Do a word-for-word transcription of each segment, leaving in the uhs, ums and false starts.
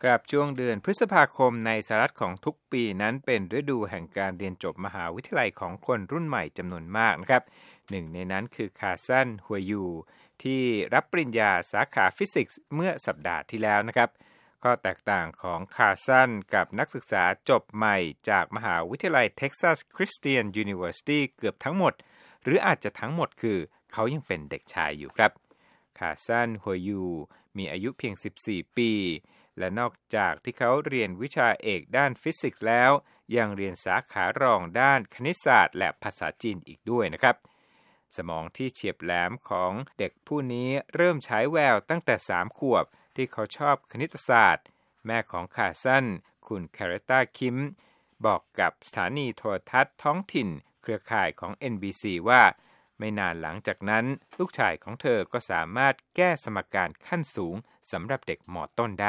ครับช่วงเดือนพฤษภาคมในสหรัฐของทุกปีนั้นเป็นฤดูแห่งการเรียนจบมหาวิทยาลัยของคนรุ่นใหม่จำนวนมากนะครับหนึ่งในนั้นคือคาซันฮัวยูที่รับปริญญาสาขาฟิสิกส์เมื่อสัปดาห์ที่แล้วนะครับข้อแตกต่างของคาซันกับนักศึกษาจบใหม่จากมหาวิทยาลัยเท็กซัสคริสเตียนยูนิเวอร์ซิตี้เกือบทั้งหมดหรืออาจจะทั้งหมดคือเขายังเป็นเด็กชายอยู่ครับคาซันฮัวยูมีอายุเพียงสิบสี่ปีและนอกจากที่เขาเรียนวิชาเอกด้านฟิสิกส์แล้วยังเรียนสาขารองด้านคณิตศาสตร์และภาษาจีนอีกด้วยนะครับสมองที่เฉียบแหลมของเด็กผู้นี้เริ่มฉายแววตั้งแต่สามขวบที่เขาชอบคณิตศาสตร์แม่ของคาซันคุณแคเรต้าคิมบอกกับสถานีโทรทัศน์ท้องถิ่นเครือข่ายของ เอ็น บี ซี ว่าไม่นานหลังจากนั้นลูกชายของเธอก็สามารถแก้สมการขั้นสูงสำหรับเด็กม.ต้นได้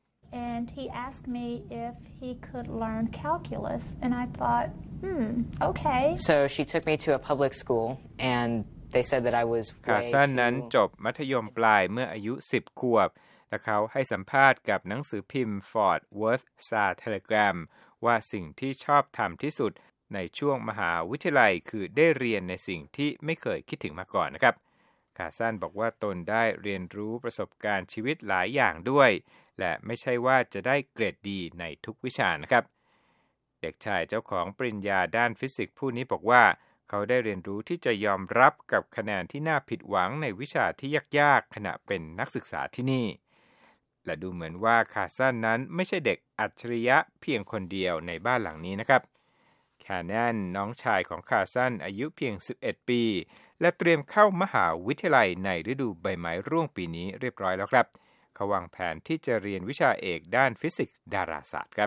And he asked me if he could learn calculus and I thought hmm okay So she took me to a public school and they said that I was คาซันนั้นจบมัธยมปลายเมื่ออายุสิบขวบและเขาให้สัมภาษณ์กับหนังสือพิมพ์ Fort Worth Star Telegram ว่าสิ่งที่ชอบทำที่สุดในช่วงมหาวิทยาลัยคือได้เรียนในสิ่งที่ไม่เคยคิดถึงมาก่อนนะครับคาซันบอกว่าตนได้เรียนรู้ประสบการณ์ชีวิตหลายอย่างด้วยและไม่ใช่ว่าจะได้เกรดดีในทุกวิชานะครับเด็กชายเจ้าของปริญญาด้านฟิสิกส์ผู้นี้บอกว่าเขาได้เรียนรู้ที่จะยอมรับกับคะแนนที่น่าผิดหวังในวิชาที่ยากๆขณะเป็นนักศึกษาที่นี่และดูเหมือนว่าคาซันนั้นไม่ใช่เด็กอัจฉริยะเพียงคนเดียวในบ้านหลังนี้นะครับแคนแนนน้องชายของคาซันอายุเพียงสิบเอ็ดปีและเตรียมเข้ามหาวิทยาลัยในฤดูใบไม้ร่วงปีนี้เรียบร้อยแล้วครับเขาวางแผนที่จะเรียนวิชาเอกด้านฟิสิกส์ดาราศาสตร์ครับ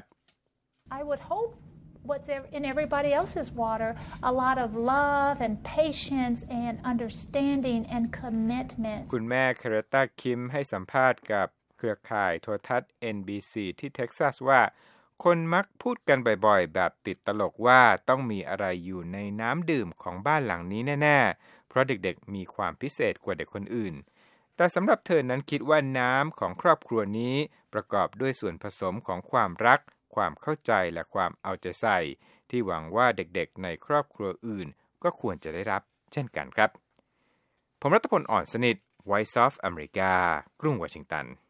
I would hope what's in everybody else's water a lot of love and patience and understanding and commitment คุณแม่คาเรต้าคิมให้สัมภาษณ์กับเครือข่ายโทรทัศน์ เอ็น บี ซี ที่เท็กซัสว่าคนมักพูดกันบ่อยๆแบบติดตลกว่าต้องมีอะไรอยู่ในน้ำดื่มของบ้านหลังนี้แน่ๆเพราะเด็กๆมีความพิเศษกว่าเด็กคนอื่นแต่สำหรับเธอนั้นคิดว่าน้ำของครอบครัวนี้ประกอบด้วยส่วนผสมของความรักความเข้าใจและความเอาใจใส่ที่หวังว่าเด็กๆในครอบครัวอื่นก็ควรจะได้รับเช่นกันครับผมรัตพล อ่อนสนิท Voice of America กรุงวอชิงตัน